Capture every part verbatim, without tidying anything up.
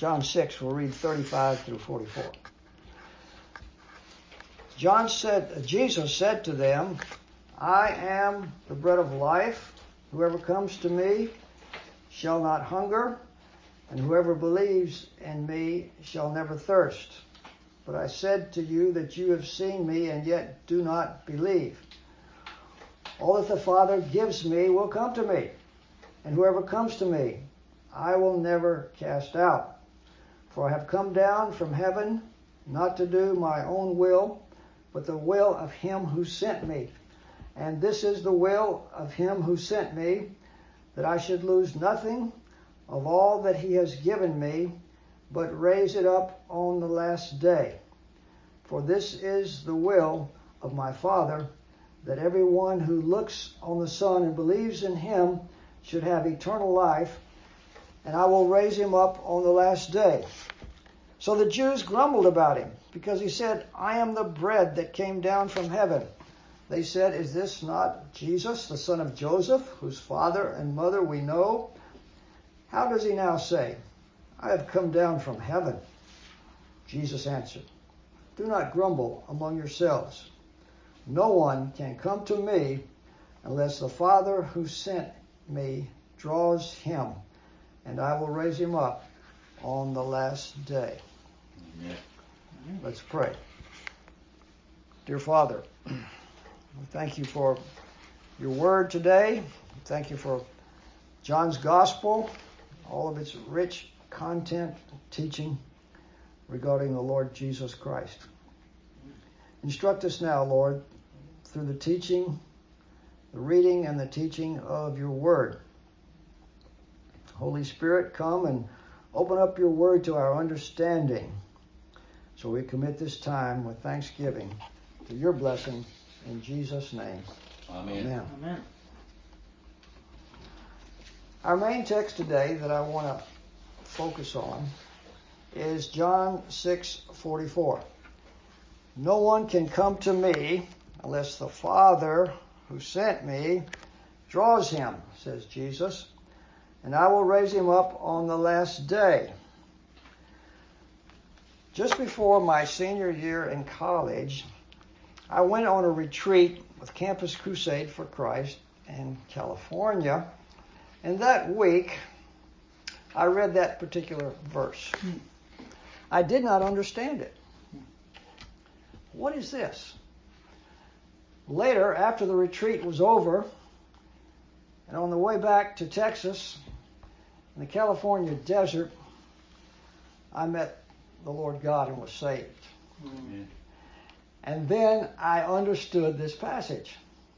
John six, we'll read thirty-five through forty-four. John said, Jesus said to them, I am the bread of life. Whoever comes to me shall not hunger, and whoever believes in me shall never thirst. But I said to you that you have seen me and yet do not believe. All that the Father gives me will come to me, and whoever comes to me, I will never cast out. For I have come down from heaven not to do my own will, but the will of him who sent me. And this is the will of him who sent me, that I should lose nothing of all that he has given me, but raise it up on the last day. For this is the will of my Father, that everyone who looks on the Son and believes in him should have eternal life, and I will raise him up on the last day. So the Jews grumbled about him, because he said, I am the bread that came down from heaven. They said, is this not Jesus, the son of Joseph, whose father and mother we know? How does he now say, I have come down from heaven? Jesus answered, do not grumble among yourselves. No one can come to me unless the Father who sent me draws him, and I will raise him up on the last day. Amen. Let's pray. Dear Father, we thank you for your word today. Thank you for John's gospel, all of its rich content, teaching regarding the Lord Jesus Christ. Instruct us now, Lord, through the teaching, the reading and the teaching of your word. Holy Spirit, come and open up your word to our understanding. So we commit this time with thanksgiving to your blessing in Jesus' name. Amen. Amen. Amen. Our main text today that I want to focus on is John six forty-four. No one can come to me unless the Father who sent me draws him, says Jesus, and I will raise him up on the last day. Just before my senior year in college, I went on a retreat with Campus Crusade for Christ in California, and that week I read that particular verse. I did not understand it. What is this? Later, after the retreat was over, and on the way back to Texas, in the California desert, I met the Lord God and was saved. Amen. And then I understood this passage.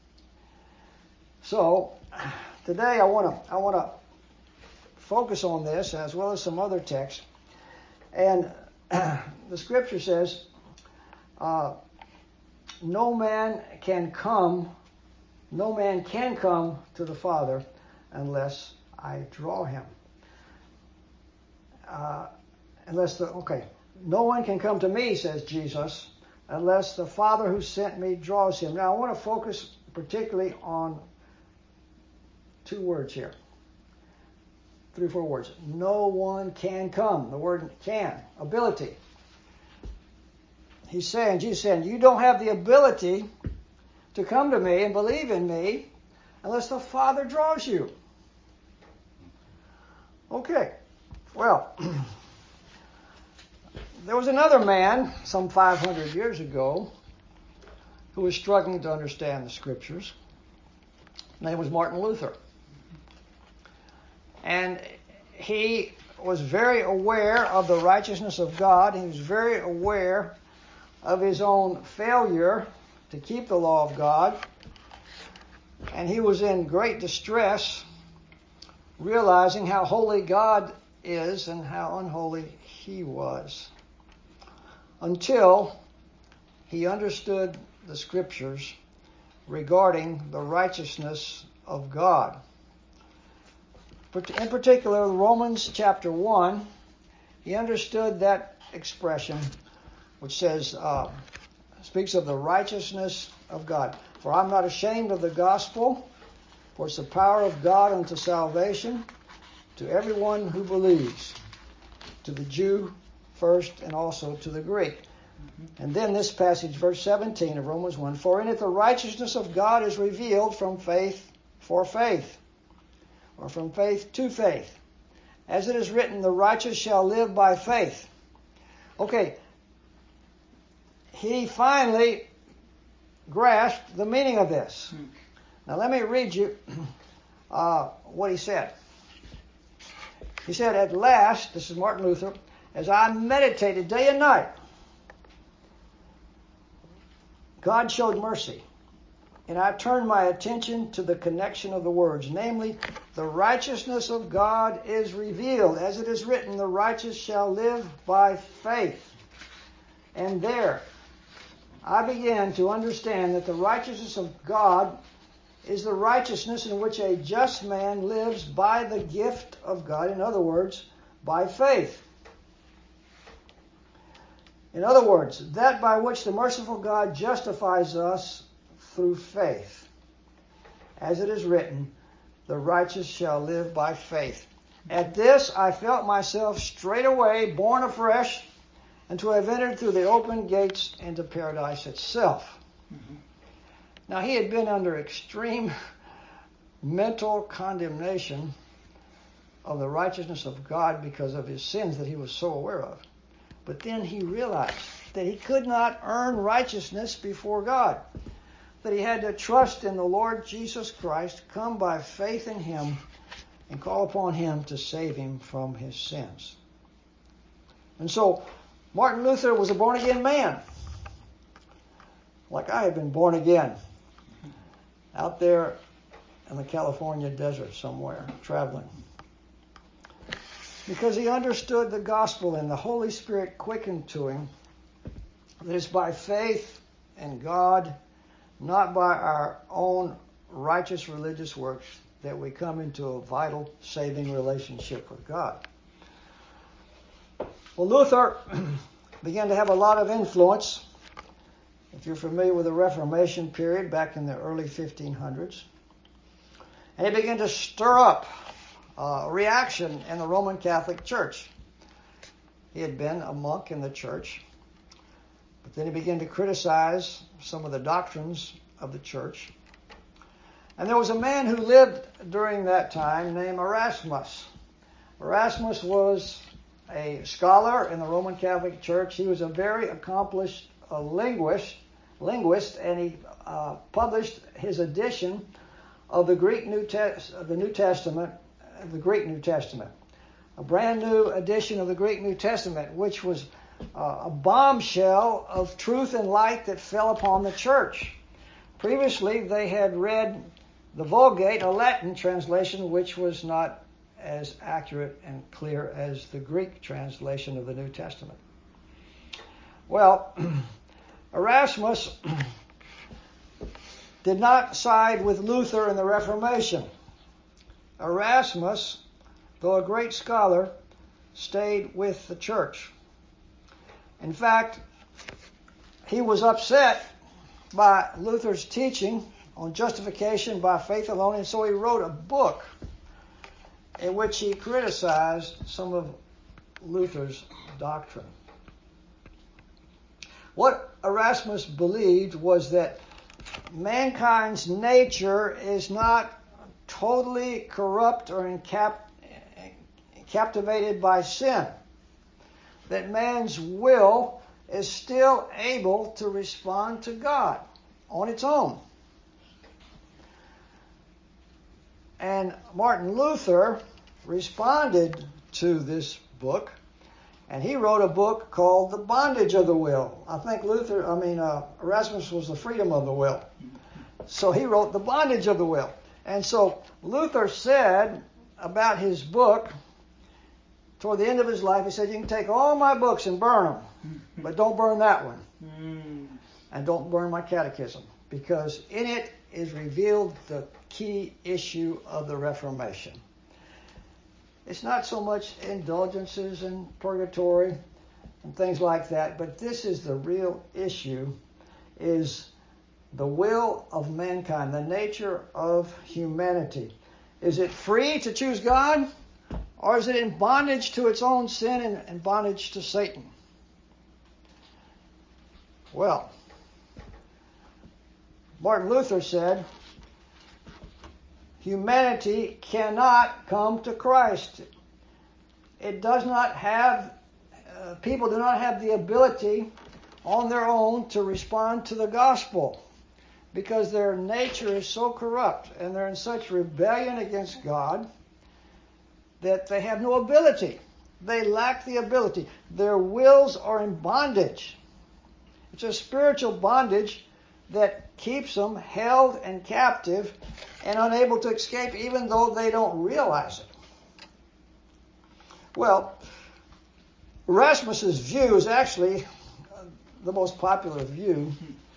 So today I want to I want to focus on this as well as some other texts. And uh, the scripture says, uh, "No man can come, no man can come to the Father unless I draw him." Uh, unless the okay. No one can come to me, says Jesus, unless the Father who sent me draws him. Now, I want to focus particularly on two words here. Three or four words. No one can come. The word can. Ability. He's saying, Jesus saying, you don't have the ability to come to me and believe in me unless the Father draws you. Okay. Well, there was another man some five hundred years ago who was struggling to understand the Scriptures. His name was Martin Luther. And he was very aware of the righteousness of God. He was very aware of his own failure to keep the law of God. And he was in great distress, realizing how holy God is and how unholy he was. Until he understood the Scriptures regarding the righteousness of God. In particular, Romans chapter one, he understood that expression which says, uh, speaks of the righteousness of God. For I'm not ashamed of the gospel, for it's the power of God unto salvation to everyone who believes. to the Jew first and also to the Greek. And then this passage, verse seventeen of Romans one, for in it the righteousness of God is revealed from faith for faith, or from faith to faith. As it is written, the righteous shall live by faith. Okay, he finally grasped the meaning of this. Now let me read you uh, what he said. He said, at last, this is Martin Luther, as I meditated day and night, God showed mercy, and I turned my attention to the connection of the words, namely, the righteousness of God is revealed. As it is written, the righteous shall live by faith. And there, I began to understand that the righteousness of God is the righteousness in which a just man lives by the gift of God. In other words, by faith. In other words, that by which the merciful God justifies us through faith. As it is written, the righteous shall live by faith. At this I felt myself straightway born afresh, and to have entered through the open gates into paradise itself. Mm-hmm. Now he had been under extreme mental condemnation of the righteousness of God because of his sins that he was so aware of. But then he realized that he could not earn righteousness before God, that he had to trust in the Lord Jesus Christ, come by faith in him, and call upon him to save him from his sins. And so Martin Luther was a born-again man, like I had been born again, out there in the California desert somewhere, traveling. Because he understood the gospel and the Holy Spirit quickened to him that it's by faith in God, not by our own righteous religious works, that we come into a vital saving relationship with God. Well, Luther began to have a lot of influence. If you're familiar with the Reformation period back in the early fifteen hundreds. And he began to stir up a reaction in the Roman Catholic Church. He had been a monk in the church, but then he began to criticize some of the doctrines of the church. And there was a man who lived during that time named Erasmus. Erasmus was a scholar in the Roman Catholic Church. He was a very accomplished uh, linguist, linguist, and he uh, published his edition of the Greek New Test, of the New Testament, the Greek New Testament, a brand new edition of the Greek New Testament, which was uh, a bombshell of truth and light that fell upon the church. Previously, they had read the Vulgate, a Latin translation, which was not as accurate and clear as the Greek translation of the New Testament. Well, Erasmus did not side with Luther in the Reformation. Erasmus, though a great scholar, stayed with the church. In fact, he was upset by Luther's teaching on justification by faith alone, and so he wrote a book in which he criticized some of Luther's doctrine. What Erasmus believed was that mankind's nature is not totally corrupt or encap- captivated by sin, that man's will is still able to respond to God on its own. And Martin Luther responded to this book, and he wrote a book called The Bondage of the Will. I think Luther, I mean, uh, Erasmus was The Freedom of the Will. So he wrote The Bondage of the Will. And so Luther said about his book, toward the end of his life, he said, you can take all my books and burn them, but don't burn that one. And don't burn my catechism, because in it is revealed the key issue of the Reformation. It's not so much indulgences and purgatory and things like that, but this is the real issue, is the will of mankind, the nature of humanity. Is it free to choose God, Or is it in bondage to its own sin and, and bondage to Satan? Well, Martin Luther said, humanity cannot come to Christ. It does not have, uh, people do not have the ability on their own to respond to the gospel because their nature is so corrupt and they're in such rebellion against God that they have no ability. They lack the ability. Their wills are in bondage. It's a spiritual bondage that keeps them held and captive and unable to escape even though they don't realize it. Well, Erasmus's view is actually the most popular view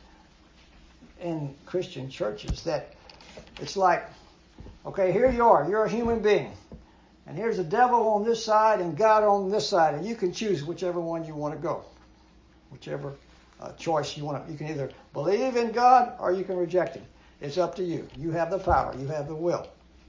in Christian churches, that it's like, okay, here you are, you're a human being, and here's the devil on this side and God on this side, and you can choose whichever one you want to go, whichever uh, choice you want to. You can either believe in God or you can reject Him. It's up to you. You have the power. You have the will.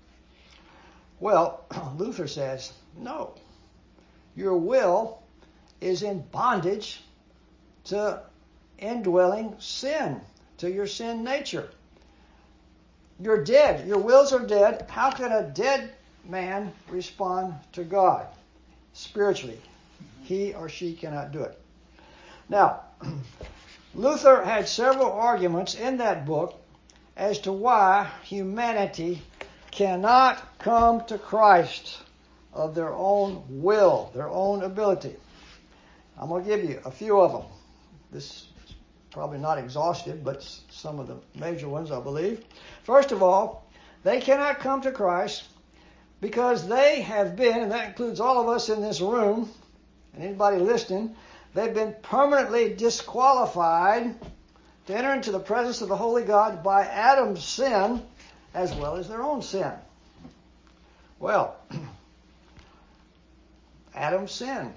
Well, Luther says, no. Your will is in bondage to indwelling sin, to your sin nature. You're dead. Your wills are dead. How can a dead man respond to God spiritually? He or she cannot do it. Now, Luther had several arguments in that book as to why humanity cannot come to Christ of their own will, their own ability. I'm going to give you a few of them. This is probably not exhaustive, but some of the major ones, I believe. First of all, they cannot come to Christ because they have been, and that includes all of us in this room, and anybody listening, they've been permanently disqualified to enter into the presence of the Holy God by Adam's sin as well as their own sin. Well, Adam's sin.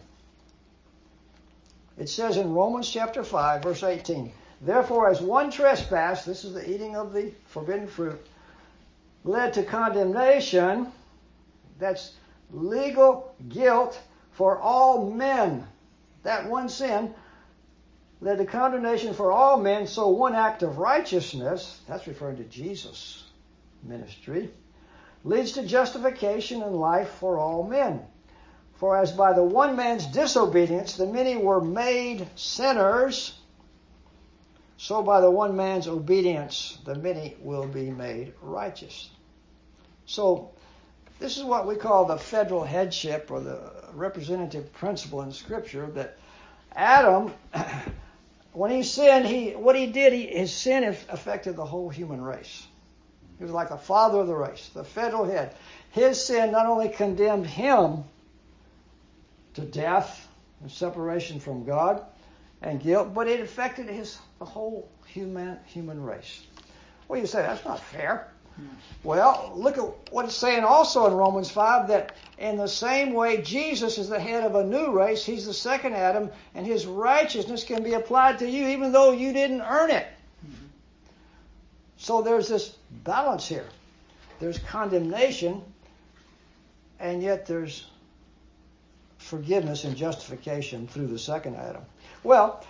It says in Romans chapter five, verse eighteen, therefore as one trespass, this is the eating of the forbidden fruit, led to condemnation, that's legal guilt for all men. That one sin led to condemnation for all men, so one act of righteousness, that's referring to Jesus' ministry, leads to justification and life for all men. For as by the one man's disobedience the many were made sinners, so by the one man's obedience the many will be made righteous. So this is what we call the federal headship or the representative principle in Scripture, that Adam, when he sinned, he what he did, he, his sin affected the whole human race. He was like the father of the race, the federal head. His sin not only condemned him to death and separation from God and guilt, but it affected his the whole human human race. Well, you say, that's not fair. Hmm. Well, look at what it's saying also in Romans five, that in the same way Jesus is the head of a new race, he's the second Adam, and his righteousness can be applied to you even though you didn't earn it. Mm-hmm. So there's this balance here. There's condemnation, and yet there's forgiveness and justification through the second Adam. Well,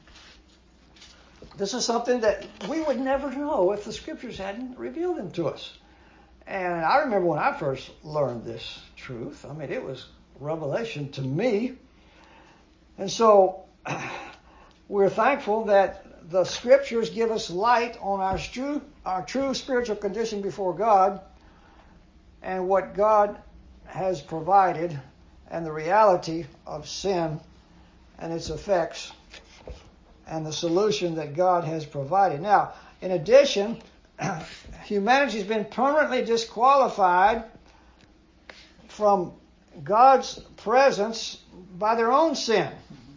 this is something that we would never know if the Scriptures hadn't revealed them to us. And I remember when I first learned this truth. I mean, it was revelation to me. And so we're thankful that the Scriptures give us light on our true, our true spiritual condition before God and what God has provided and the reality of sin and its effects and the solution that God has provided. Now, in addition, humanity has been permanently disqualified from God's presence by their own sin.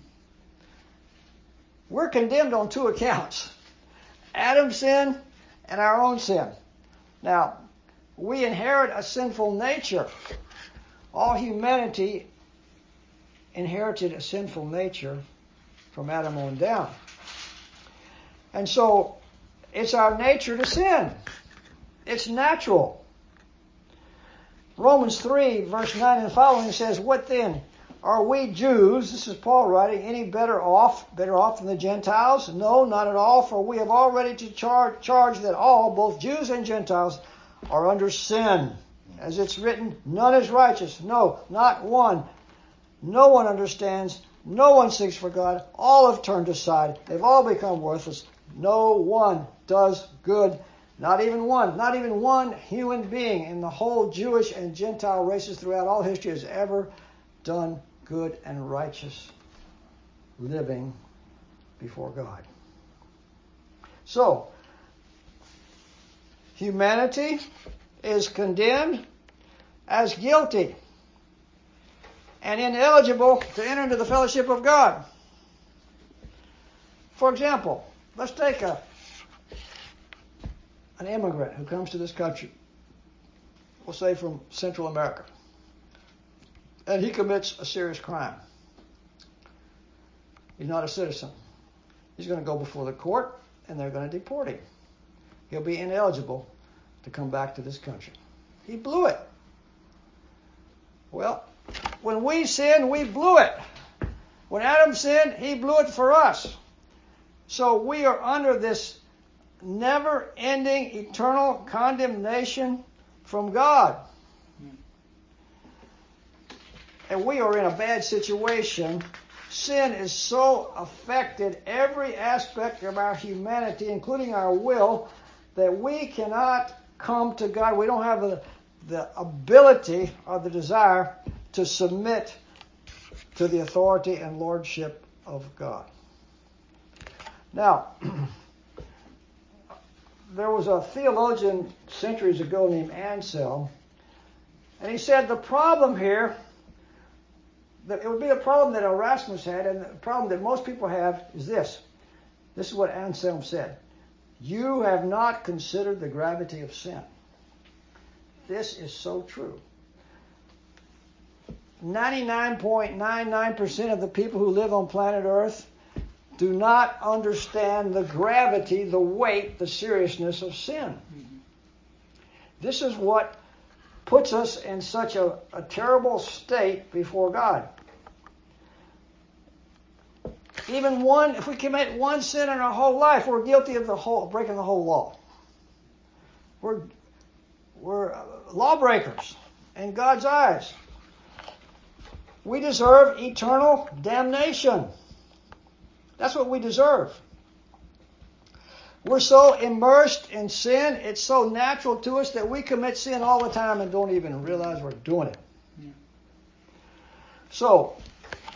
We're condemned on two accounts: Adam's sin and our own sin. Now, we inherit a sinful nature. All humanity inherited a sinful nature from Adam on down. And so it's our nature to sin. It's natural. Romans three, verse nine and following says, what then? Are we Jews, this is Paul writing, any better off, better off than the Gentiles? No, not at all, for we have already to charge, charge that all, both Jews and Gentiles, are under sin. As it's written, none is righteous, no, not one. No one understands, no one seeks for God. All have turned aside, they've all become worthless. No one does good, not even one. Not even one human being in the whole Jewish and Gentile races throughout all history has ever done good and righteous living before God. So, humanity is condemned as guilty and ineligible to enter into the fellowship of God. For example, let's take a an immigrant who comes to this country, we'll say from Central America, and he commits a serious crime. He's not a citizen. He's going to go before the court, and they're going to deport him. He'll be ineligible to come back to this country. He blew it. Well, when we sinned, we blew it. When Adam sinned, he blew it for us. So we are under this never-ending eternal condemnation from God. And we are in a bad situation. Sin is so affected every aspect of our humanity, including our will, that we cannot come to God. We don't have the, the ability or the desire to submit to the authority and lordship of God. Now, there was a theologian centuries ago named Anselm, and he said the problem here, that it would be the problem that Erasmus had, and the problem that most people have is this. This is what Anselm said. You have not considered the gravity of sin. This is so true. ninety-nine point nine nine percent of the people who live on planet Earth do not understand the gravity, the weight, the seriousness of sin. Mm-hmm. This is what puts us in such a, a terrible state before God. Even one, if we commit one sin in our whole life, we're guilty of the whole, breaking the whole law. We're, we're lawbreakers in God's eyes. We deserve eternal damnation. That's what we deserve. We're so immersed in sin, it's so natural to us that we commit sin all the time and don't even realize we're doing it. Yeah. So,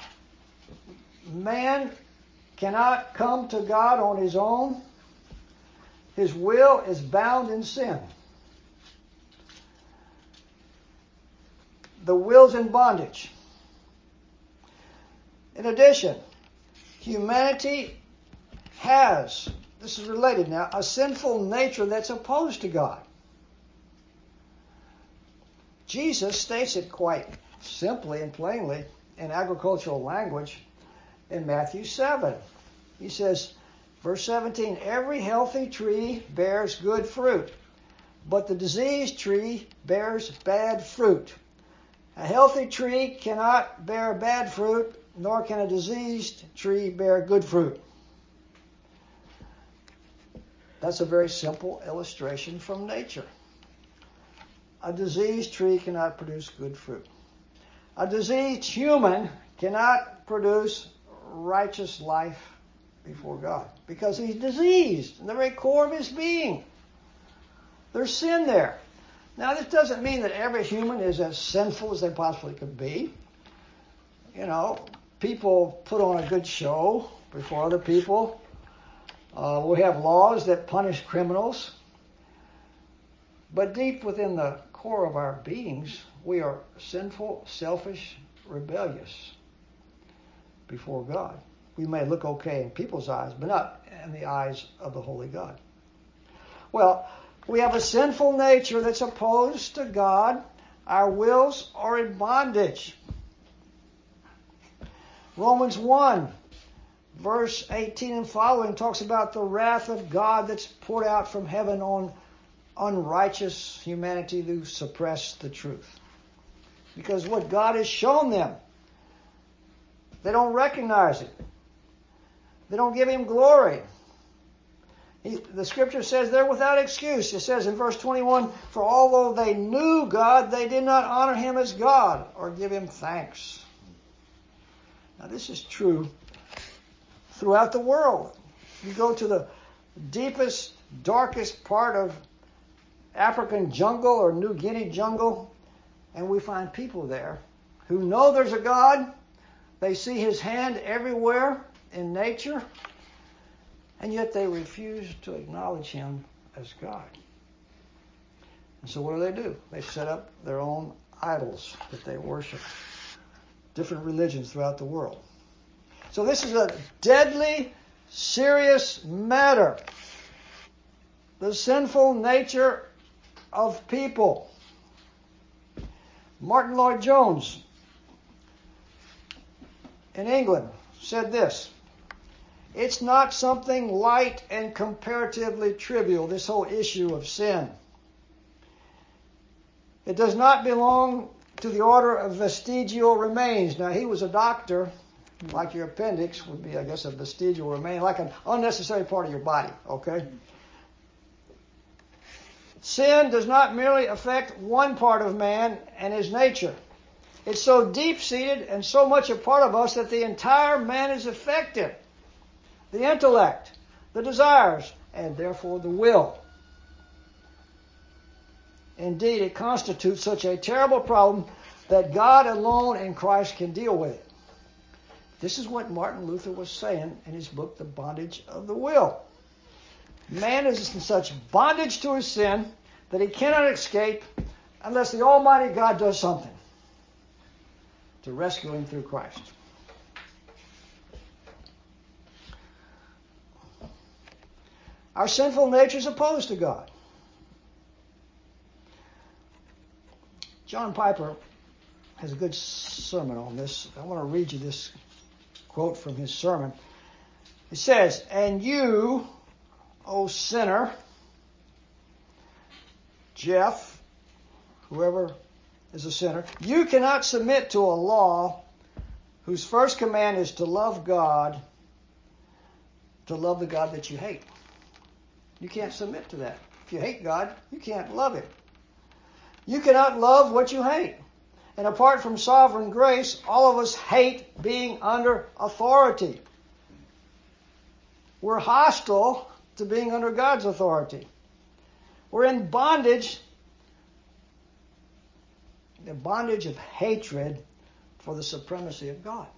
man cannot come to God on his own. His will is bound in sin. The will's in bondage. In addition, humanity has, this is related now, a sinful nature that's opposed to God. Jesus states it quite simply and plainly in agricultural language in Matthew seven. He says, verse seventeen, every healthy tree bears good fruit, but the diseased tree bears bad fruit. A healthy tree cannot bear bad fruit, nor can a diseased tree bear good fruit. That's a very simple illustration from nature. A diseased tree cannot produce good fruit. A diseased human cannot produce righteous life before God because he's diseased in the very core of his being. There's sin there. Now, this doesn't mean that every human is as sinful as they possibly could be. You know, people put on a good show before other people. Uh, we have laws that punish criminals. But deep within the core of our beings, we are sinful, selfish, rebellious before God. We may look okay in people's eyes, but not in the eyes of the Holy God. Well, we have a sinful nature that's opposed to God. Our wills are in bondage. Romans one, verse eighteen and following talks about the wrath of God that's poured out from heaven on unrighteous humanity who suppress the truth. because what God has shown them. They don't recognize it. They don't give Him glory. He, the Scripture says they're without excuse. It says in verse twenty-one, for although they knew God, they did not honor Him as God or give Him thanks. Now this is true throughout the world. You go to the deepest, darkest part of African jungle or New Guinea jungle, and we find people there who know there's a God. They see His hand everywhere in nature, and yet they refuse to acknowledge Him as God. And so what do they do? They set up their own idols that they worship. Different religions throughout the world. So this is a deadly, serious matter. The sinful nature of people. Martin Lloyd-Jones in England said this: it's not something light and comparatively trivial, this whole issue of sin. It does not belong to the order of vestigial remains. Now, he was a doctor, like your appendix would be, I guess, a vestigial remain, like an unnecessary part of your body, okay? Sin does not merely affect one part of man and his nature. It's so deep-seated and so much a part of us that the entire man is affected. The intellect, the desires, and therefore the will. Indeed, it constitutes such a terrible problem that God alone in Christ can deal with it. This is what Martin Luther was saying in his book, The Bondage of the Will. Man is in such bondage to his sin that he cannot escape unless the Almighty God does something to rescue him through Christ. Our sinful nature is opposed to God. John Piper has a good sermon on this. I want to read you this quote from his sermon. It says, "And you, O sinner," Jeff, whoever is a sinner, "you cannot submit to a law whose first command is to love God, to love the God that you hate. You can't submit to that. If you hate God, you can't love Him. You cannot love what you hate. And apart from sovereign grace, all of us hate being under authority. We're hostile to being under God's authority. We're in bondage, the bondage of hatred for the supremacy of God."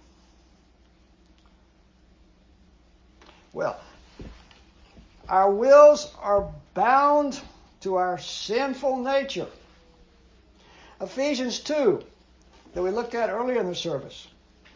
Well, our wills are bound to our sinful nature. Ephesians two, that we looked at earlier in the service.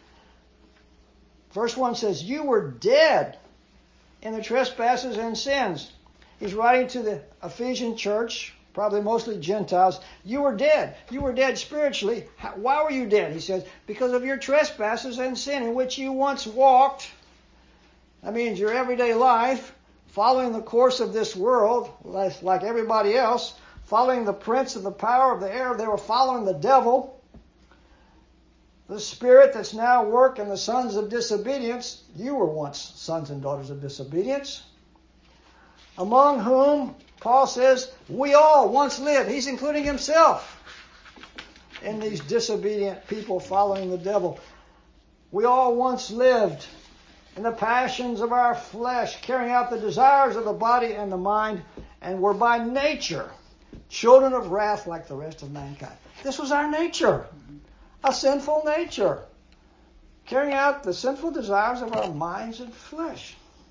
Verse one says, "You were dead in the trespasses and sins." He's writing to the Ephesian church, probably mostly Gentiles. You were dead. You were dead spiritually. How, why were you dead? He says, because of your trespasses and sin in which you once walked. That means your everyday life, following the course of this world, like, like everybody else, following the prince of the power of the air. They were following the devil, the spirit that's now at work in the sons of disobedience. You were once sons and daughters of disobedience, among whom, Paul says, we all once lived. He's including himself in these disobedient people following the devil. We all once lived in the passions of our flesh, carrying out the desires of the body and the mind, and were by nature children of wrath like the rest of mankind. This was our nature, a sinful nature, carrying out the sinful desires of our minds and flesh.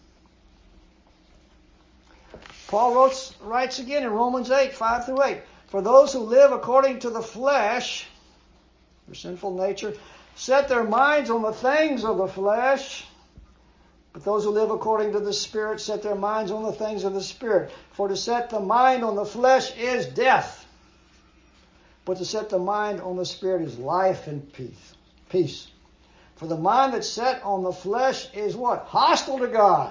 Paul wrote, writes again in Romans eight, five through eight, "For those who live according to the flesh," their sinful nature, "set their minds on the things of the flesh. But those who live according to the Spirit set their minds on the things of the Spirit. For to set the mind on the flesh is death. But to set the mind on the Spirit is life and peace. Peace. For the mind that's set on the flesh is what? Hostile to God."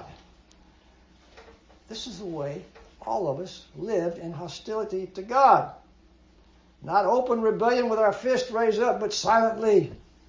This is the way all of us lived, in hostility to God. Not open rebellion with our fist raised up, but silently.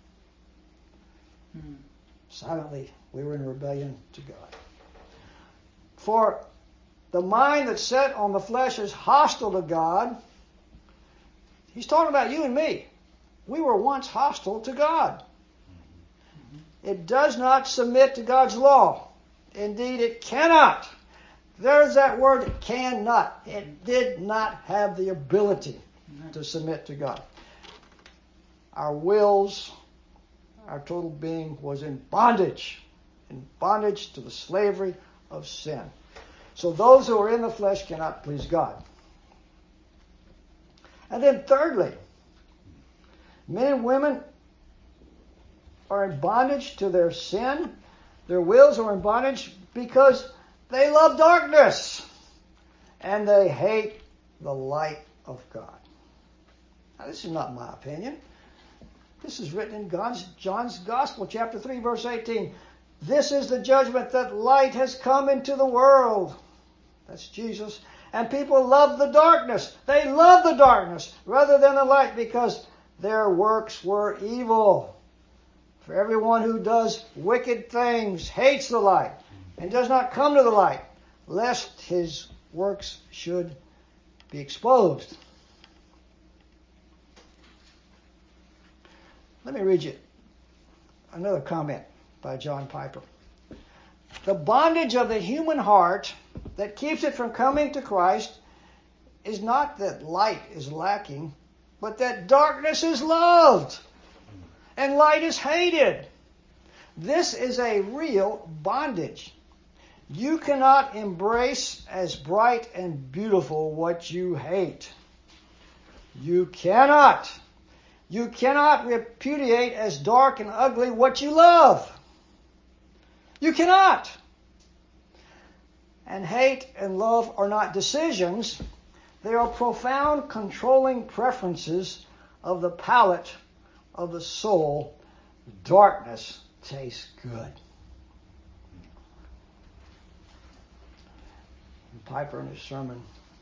Hmm. Silently, we were in rebellion to God. For the mind that's set on the flesh is hostile to God. He's talking about you and me. We were once hostile to God. It does not submit to God's law. Indeed, it cannot. There's that word, cannot. It did not have the ability to submit to God. Our wills, our total being was in bondage. In bondage to the slavery of sin. So those who are in the flesh cannot please God. And then thirdly, men and women are in bondage to their sin. Their wills are in bondage because they love darkness and they hate the light of God. Now, this is not my opinion. This is written in God's, John's Gospel, chapter three, verse eighteen. This is the judgment, that light has come into the world. That's Jesus. And people love the darkness. They love the darkness rather than the light because their works were evil. For everyone who does wicked things hates the light and does not come to the light, lest his works should be exposed. Let me read you another comment by John Piper. The bondage of the human heart that keeps it from coming to Christ is not that light is lacking, but that darkness is loved and light is hated. This is a real bondage. You cannot embrace as bright and beautiful what you hate. You cannot. You cannot repudiate as dark and ugly what you love. You cannot. And hate and love are not decisions. They are profound controlling preferences of the palate of the soul. Darkness tastes good. And Piper in his sermon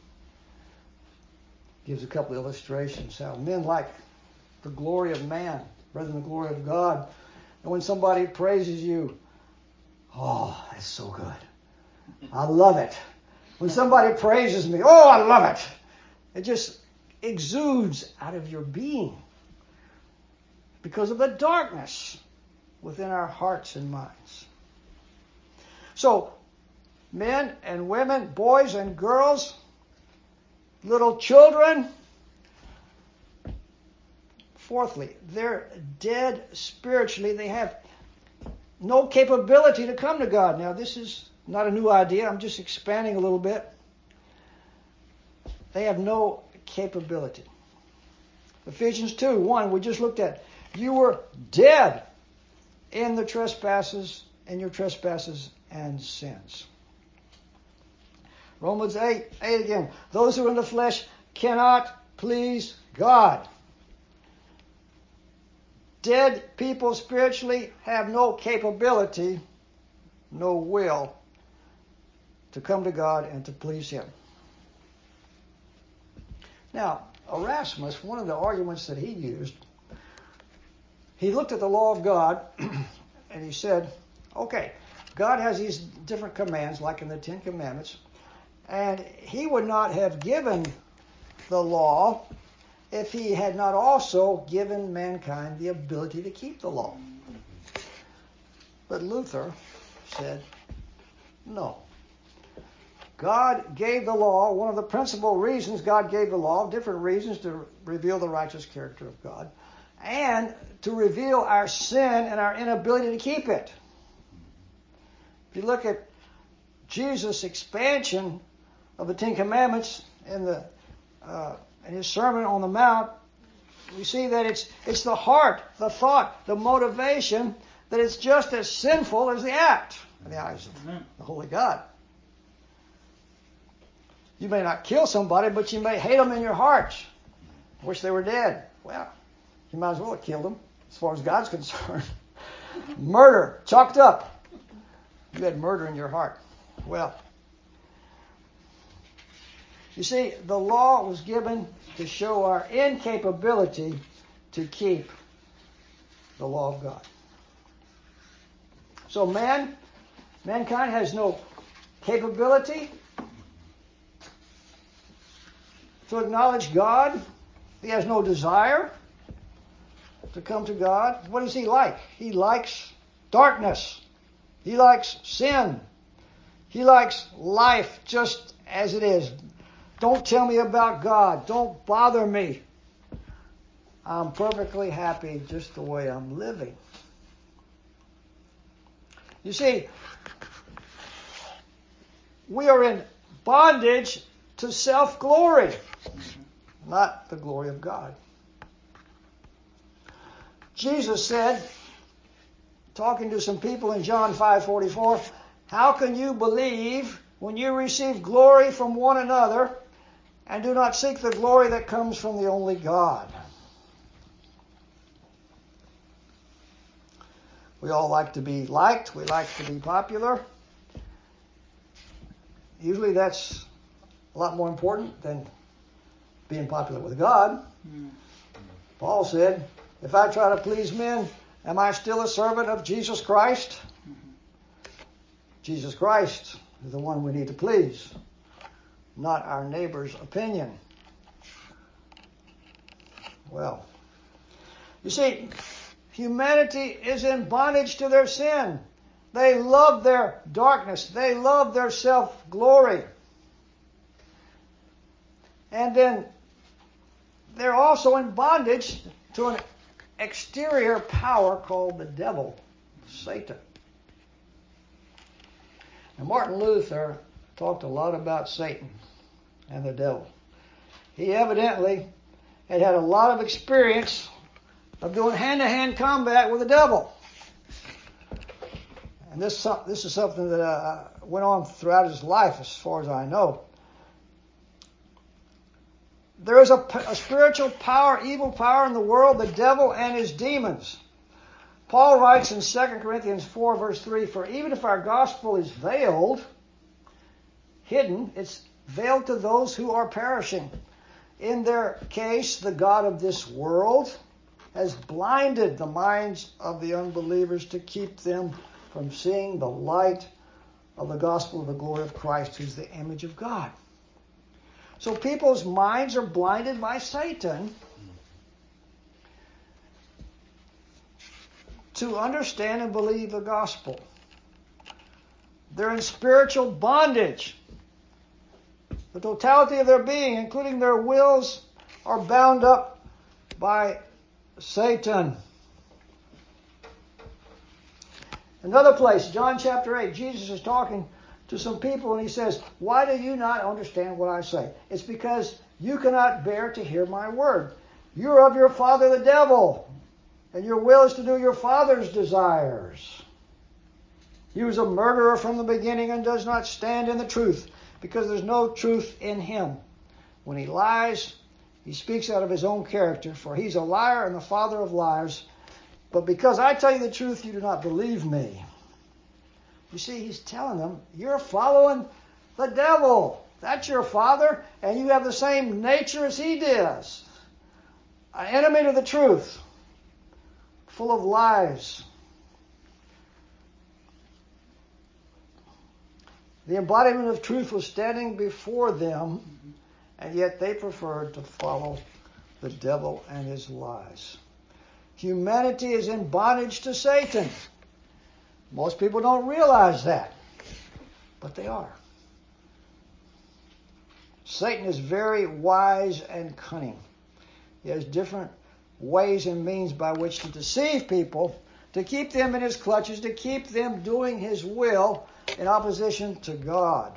gives a couple of illustrations how men like the glory of man rather than the glory of God. And when somebody praises you, oh, that's so good. I love it. When somebody praises me, oh, I love it. It just exudes out of your being because of the darkness within our hearts and minds. So, men and women, boys and girls, little children, fourthly, they're dead spiritually. They have no capability to come to God. Now, this is not a new idea. I'm just expanding a little bit. They have no capability. Ephesians two, one, we just looked at. You were dead in the trespasses, in your trespasses and sins. Romans eight, eight again. Those who are in the flesh cannot please God. Dead people spiritually have no capability, no will to come to God and to please Him. Now, Erasmus, one of the arguments that he used, he looked at the law of God and he said, okay, God has these different commands like in the Ten Commandments, and He would not have given the law if He had not also given mankind the ability to keep the law. But Luther said, no. God gave the law, one of the principal reasons God gave the law, different reasons to reveal the righteous character of God, and to reveal our sin and our inability to keep it. If you look at Jesus' expansion of the Ten Commandments in the uh, in His Sermon on the Mount, we see that it's it's the heart, the thought, the motivation, that it's just as sinful as the act in the eyes of the Holy God. You may not kill somebody, but you may hate them in your heart. Wish they were dead. Well, you might as well have killed them, as far as God's concerned. Murder, chalked up. You had murder in your heart. Well, You see, the law was given to show our incapability to keep the law of God. So man, mankind has no capability to acknowledge God. He has no desire to come to God. What does he like? He likes darkness. He likes sin. He likes life just as it is. Don't tell me about God. Don't bother me. I'm perfectly happy just the way I'm living. You see, we are in bondage to self-glory, not the glory of God. Jesus said, talking to some people in John five forty-four, how can you believe when you receive glory from one another and do not seek the glory that comes from the only God? We all like to be liked. We like to be popular. Usually that's a lot more important than being popular with God. Mm. Paul said, if I try to please men, am I still a servant of Jesus Christ? Mm-hmm. Jesus Christ is the one we need to please, not our neighbor's opinion. Well, you see, humanity is in bondage to their sin. They love their darkness. They love their self-glory. And then they're also in bondage to an exterior power called the devil, Satan. Now, Martin Luther talked a lot about Satan and the devil. He evidently had had a lot of experience of doing hand-to-hand combat with the devil. And this, this is something that uh, went on throughout his life, as far as I know. There is a, a spiritual power, evil power in the world, the devil and his demons. Paul writes in Second Corinthians four, verse three, for even if our gospel is veiled, hidden, it's veiled to those who are perishing. In their case, the God of this world has blinded the minds of the unbelievers to keep them from seeing the light of the gospel of the glory of Christ, who's the image of God. So people's minds are blinded by Satan to understand and believe the gospel. They're in spiritual bondage. The totality of their being, including their wills, are bound up by Satan. Another place, John chapter eight, Jesus is talking to some people and he says, why do you not understand what I say? It's because you cannot bear to hear my word. You're of your father the devil, and your will is to do your father's desires. He was a murderer from the beginning and does not stand in the truth, because there's no truth in him. When he lies, he speaks out of his own character, for he's a liar and the father of liars. But because I tell you the truth, you do not believe me. You see, he's telling them, you're following the devil. That's your father, and you have the same nature as he does. An enemy to the truth, full of lies. The embodiment of truth was standing before them, and yet they preferred to follow the devil and his lies. Humanity is in bondage to Satan. Most people don't realize that, but they are. Satan is very wise and cunning. He has different ways and means by which to deceive people, to keep them in his clutches, to keep them doing his will in opposition to God.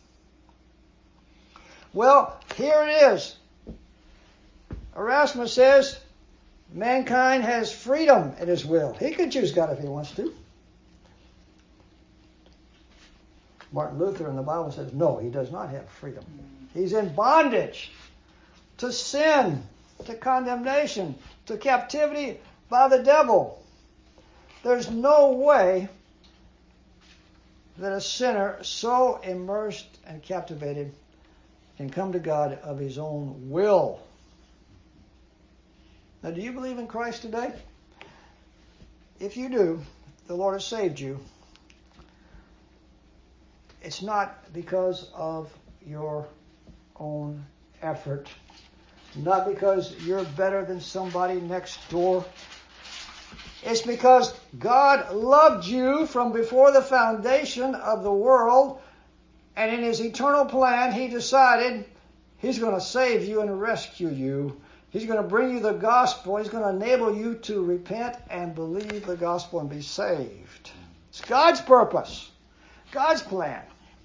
Well, here it is. Erasmus says, mankind has freedom in his will. He can choose God if he wants to. Martin Luther in the Bible says, no, he does not have freedom. He's in bondage to sin, to condemnation, to captivity by the devil. There's no way that a sinner so immersed and captivated can come to God of his own will. Now, do you believe in Christ today? If you do, the Lord has saved you. It's not because of your own effort, not because you're better than somebody next door. It's because God loved you from before the foundation of the world, and in his eternal plan, he decided he's going to save you and rescue you. He's going to bring you the gospel. He's going to enable you to repent and believe the gospel and be saved. It's God's purpose, God's plan.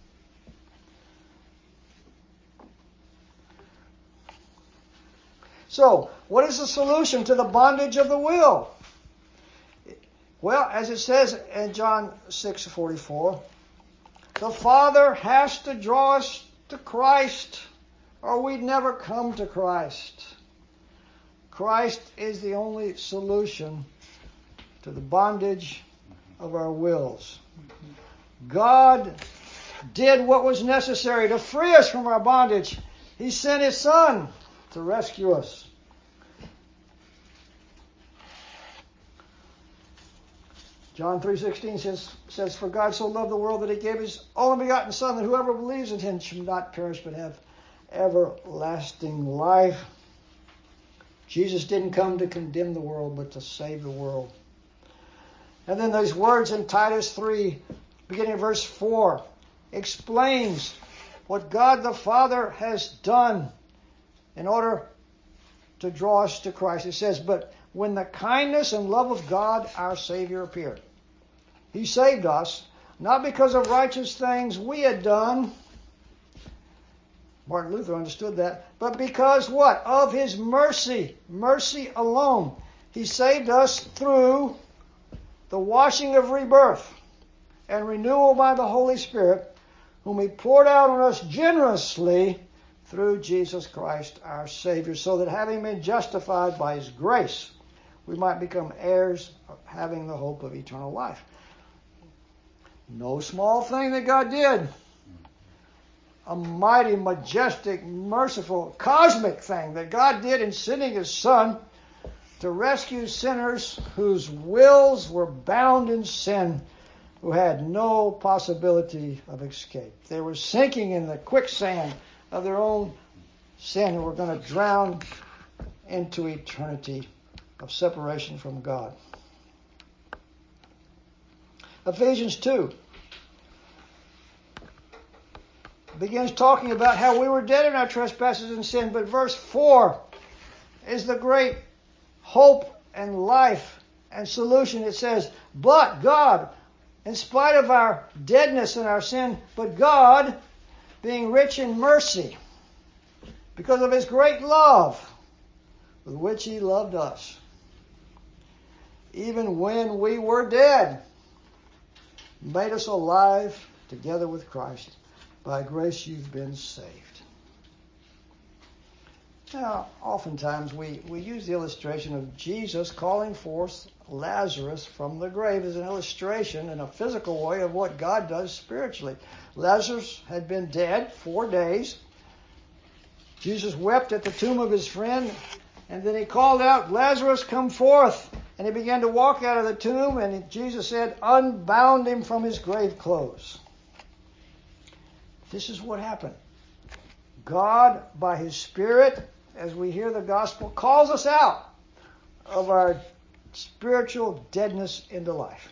So, what is the solution to the bondage of the will? Well, as it says in John six forty-four, the Father has to draw us to Christ, or we'd never come to Christ. Christ is the only solution to the bondage of our wills. God did what was necessary to free us from our bondage. He sent his Son to rescue us. John three sixteen says, says, For God so loved the world that he gave his only begotten Son, that whoever believes in him should not perish but have everlasting life. Jesus didn't come to condemn the world, but to save the world. And then those words in Titus three, beginning of verse four, explains what God the Father has done in order to draw us to Christ. It says, But when the kindness and love of God our Savior appeared, he saved us, not because of righteous things we had done. Martin Luther understood that. But because what? Of his mercy. Mercy alone. He saved us through the washing of rebirth and renewal by the Holy Spirit, whom he poured out on us generously through Jesus Christ our Savior, so that having been justified by his grace, we might become heirs of having the hope of eternal life. No small thing that God did. A mighty, majestic, merciful, cosmic thing that God did in sending his Son to rescue sinners whose wills were bound in sin, who had no possibility of escape. They were sinking in the quicksand of their own sin and were going to drown into eternity of separation from God. Ephesians two begins talking about how we were dead in our trespasses and sin, but verse four is the great hope and life and solution. It says, But God, in spite of our deadness and our sin, but God, being rich in mercy, because of his great love with which he loved us, even when we were dead, made us alive together with Christ. By grace you've been saved. Now, oftentimes we, we use the illustration of Jesus calling forth Lazarus from the grave as an illustration in a physical way of what God does spiritually. Lazarus had been dead four days. Jesus wept at the tomb of his friend, and then he called out, Lazarus, come forth. And he began to walk out of the tomb, and Jesus said, unbound him from his grave clothes. This is what happened. God, by his Spirit, as we hear the gospel, calls us out of our spiritual deadness into life.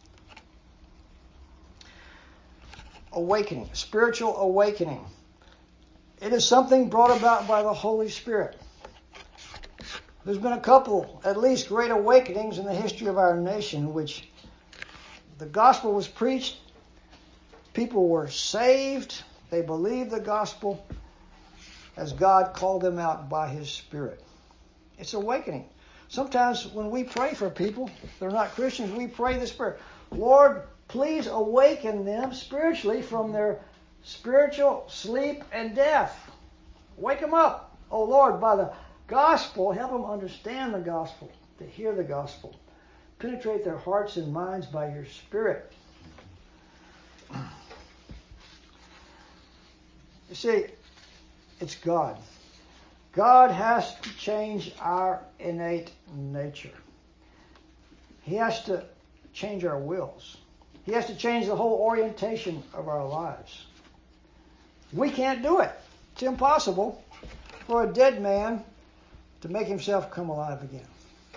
Awakening, spiritual awakening. It is something brought about by the Holy Spirit. There's been a couple, at least, great awakenings in the history of our nation in which the gospel was preached, people were saved, they believed the gospel as God called them out by his Spirit. It's awakening. Sometimes when we pray for people, they're not Christians, we pray the Spirit. Lord, please awaken them spiritually from their spiritual sleep and death. Wake them up. Oh Lord, by the gospel, help them understand the gospel, to hear the gospel. Penetrate their hearts and minds by your Spirit. You see, It's God. God has to change our innate nature. He has to change our wills. He has to change the whole orientation of our lives. We can't do it. It's impossible for a dead man to make himself come alive again.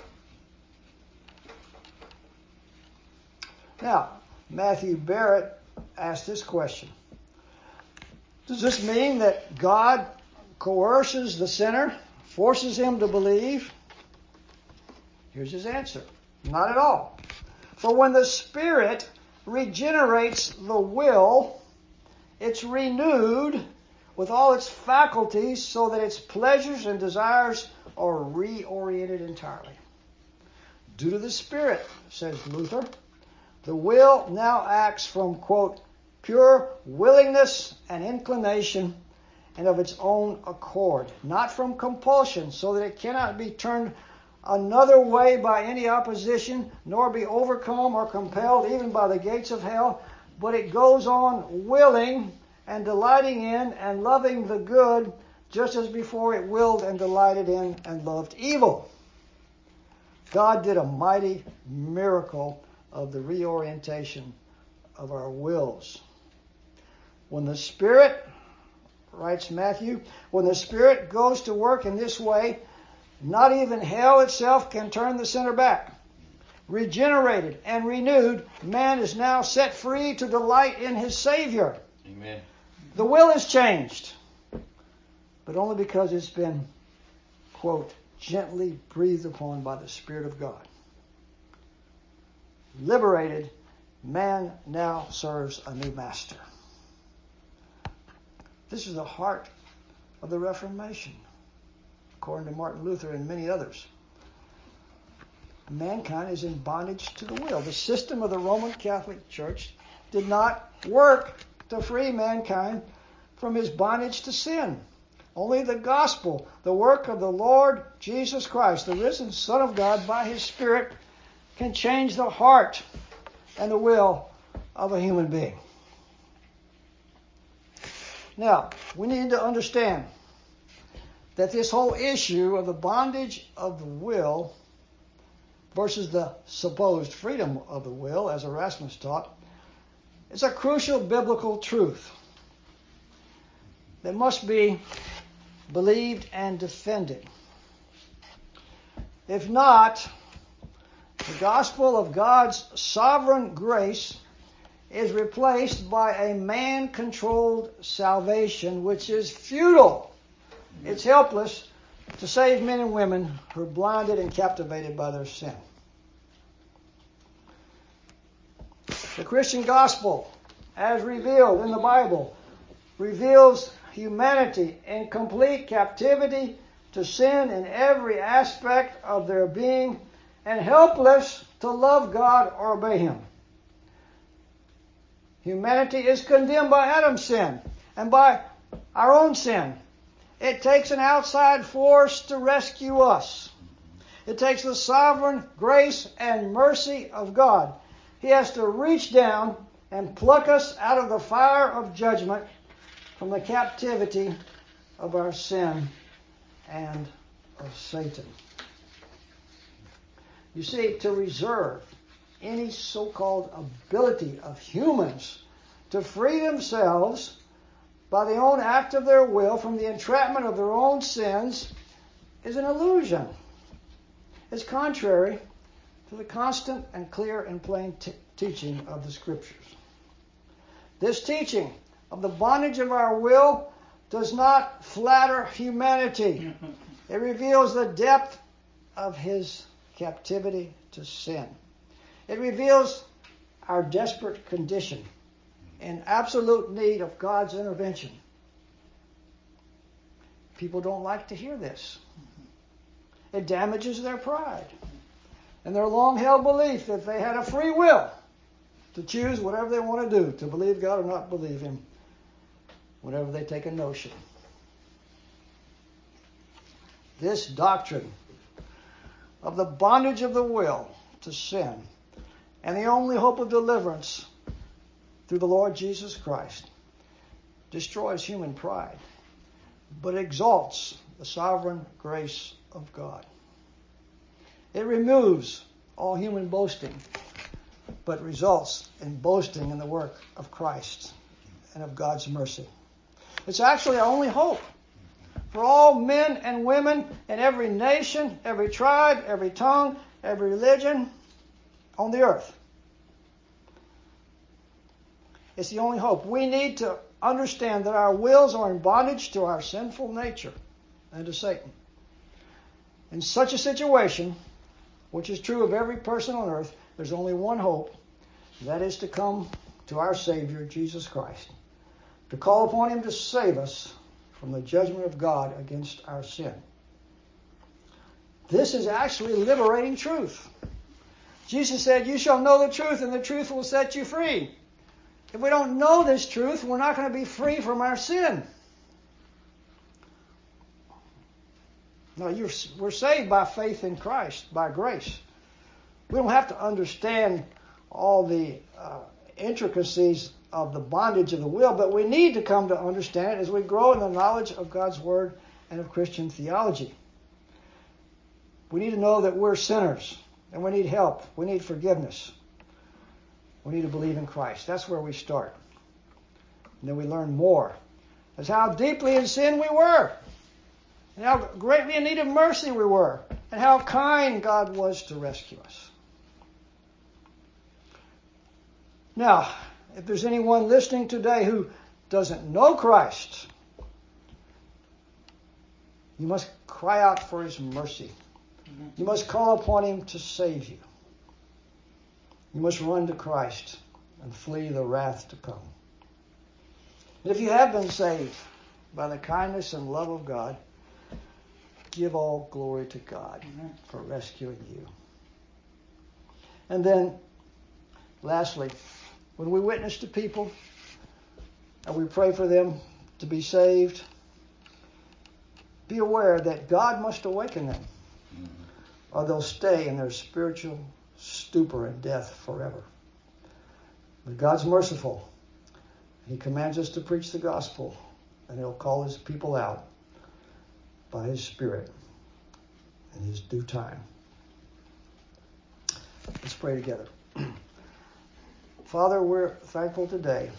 Now, Matthew Barrett asked this question. Does this mean that God coerces the sinner, forces him to believe? Here's his answer. Not at all. For when the Spirit regenerates the will, it's renewed with all its faculties so that its pleasures and desires are reoriented entirely. Due to the Spirit, says Luther, the will now acts from, quote, pure willingness and inclination and of its own accord, not from compulsion, so that it cannot be turned another way by any opposition, nor be overcome or compelled even by the gates of hell, but it goes on willing and delighting in and loving the good, just as before it willed and delighted in and loved evil. God did a mighty miracle of the reorientation of our wills. When the Spirit, writes Matthew, when the Spirit goes to work in this way, not even hell itself can turn the sinner back. Regenerated and renewed, man is now set free to delight in his Savior. Amen. The will is changed, but only because it's been, quote, gently breathed upon by the Spirit of God. Liberated, man now serves a new master. This is the heart of the Reformation, according to Martin Luther and many others. Mankind is in bondage to the will. The system of the Roman Catholic Church did not work to free mankind from his bondage to sin. Only the gospel, the work of the Lord Jesus Christ, the risen Son of God by his Spirit, can change the heart and the will of a human being. Now, we need to understand that this whole issue of the bondage of the will versus the supposed freedom of the will, as Erasmus taught, is a crucial biblical truth that must be believed and defended. If not, the gospel of God's sovereign grace is replaced by a man-controlled salvation, which is futile. It's helpless to save men and women who are blinded and captivated by their sin. The Christian gospel, as revealed in the Bible, reveals humanity in complete captivity to sin in every aspect of their being and helpless to love God or obey Him. Humanity is condemned by Adam's sin and by our own sin. It takes an outside force to rescue us. It takes the sovereign grace and mercy of God. He has to reach down and pluck us out of the fire of judgment from the captivity of our sin and of Satan. You see, to reserve any so-called ability of humans to free themselves by the own act of their will from the entrapment of their own sins is an illusion. It's contrary to the constant and clear and plain t- teaching of the Scriptures. This teaching of the bondage of our will does not flatter humanity. It reveals the depth of his captivity to sin. It reveals our desperate condition in absolute need of God's intervention. People don't like to hear this. It damages their pride and their long-held belief that they had a free will to choose whatever they want to do, to believe God or not believe Him, whenever they take a notion. This doctrine of the bondage of the will to sin and the only hope of deliverance through the Lord Jesus Christ destroys human pride, but exalts the sovereign grace of God. It removes all human boasting, but results in boasting in the work of Christ and of God's mercy. It's actually our only hope for all men and women in every nation, every tribe, every tongue, every religion on the earth. It's the only hope. We need to understand that our wills are in bondage to our sinful nature and to Satan. In such a situation, which is true of every person on earth, there's only one hope. That is to come to our Savior, Jesus Christ, to call upon Him to save us from the judgment of God against our sin. This is actually liberating truth. Jesus said, "You shall know the truth, and the truth will set you free." If we don't know this truth, we're not going to be free from our sin. No, you're, we're saved by faith in Christ, by grace. We don't have to understand all the uh, intricacies of the bondage of the will, but we need to come to understand it as we grow in the knowledge of God's Word and of Christian theology. We need to know that we're sinners, and we need help. We need forgiveness. We need to believe in Christ. That's where we start. And then we learn more. That's how deeply in sin we were, and how greatly in need of mercy we were, and how kind God was to rescue us. Now, if there's anyone listening today who doesn't know Christ, you must cry out for His mercy. You must call upon Him to save you. You must run to Christ and flee the wrath to come. And if you have been saved by the kindness and love of God, give all glory to God for rescuing you. And then, lastly, when we witness to people and we pray for them to be saved, be aware that God must awaken them, or they'll stay in their spiritual stupor and death forever. But God's merciful. He commands us to preach the gospel, and He'll call His people out by His Spirit in His due time. Let's pray together. Father, we're thankful today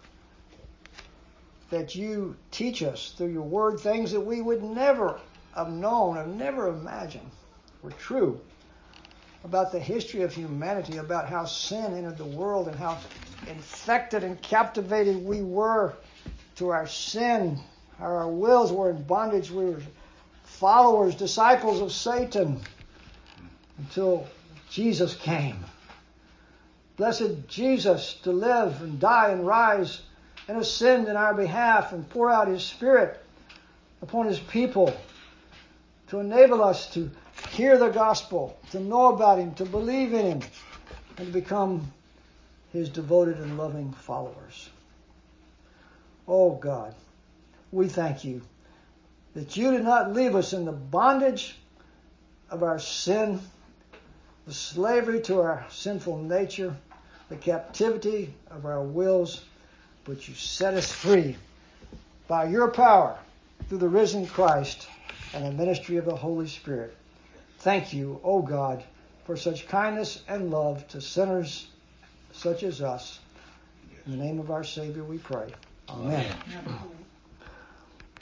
that You teach us through Your Word things that we would never have known or never imagined were true about the history of humanity, about how sin entered the world and how infected and captivated we were to our sin, how our wills were in bondage. We were followers, disciples of Satan until Jesus came. Blessed Jesus, to live and die and rise and ascend in our behalf and pour out His Spirit upon His people to enable us to hear the gospel, to know about Him, to believe in Him, and to become His devoted and loving followers. Oh God, we thank You that You did not leave us in the bondage of our sin, the slavery to our sinful nature, the captivity of our wills, but You set us free by Your power through the risen Christ and the ministry of the Holy Spirit. Thank You, O God, for such kindness and love to sinners such as us. In the name of our Savior we pray. Amen. Amen.